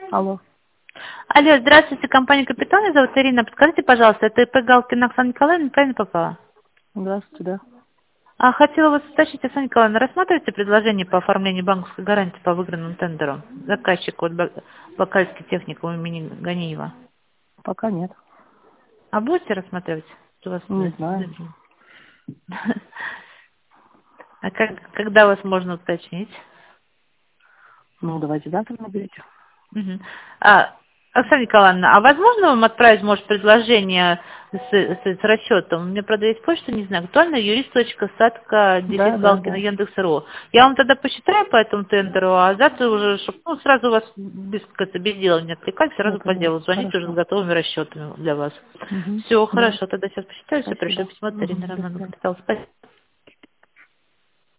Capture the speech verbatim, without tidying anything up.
Алло. Алло, здравствуйте, компания «Капитан», меня зовут Ирина. Подскажите, пожалуйста, это ИП Галкина Оксана Николаевна, правильно попала? Здравствуйте, да. А хотела вас уточнить, Оксана Николаевна, рассматриваете предложение по оформлению банковской гарантии по выигранному тендеру? Заказчик от Ба- Бакальский техникум имени Ганиева. Пока нет. А будете рассматривать? У вас Не э, знаю. А как, когда вас можно уточнить? Ну, давайте завтра наберите. Мгм. А, Оксана Николаевна, а возможно вам отправить, может, предложение с, с- с расчетом? У меня, правда, есть почта, не знаю, актуально, юрист.садка, Да, дефис да, Галкина, да. Яндекс.ру. Я вам тогда посчитаю по этому тендеру, а завтра уже, чтобы ну, сразу вас без, как-то без дела не отвлекать, сразу по Это делу звонить уже с хорошо. готовыми расчетами для вас. Угу. Все, Да. хорошо, тогда сейчас посчитаю, все, пришлю Спасибо. письмо от Угу. Ирины До Романовны свидания. Капитал. Спасибо.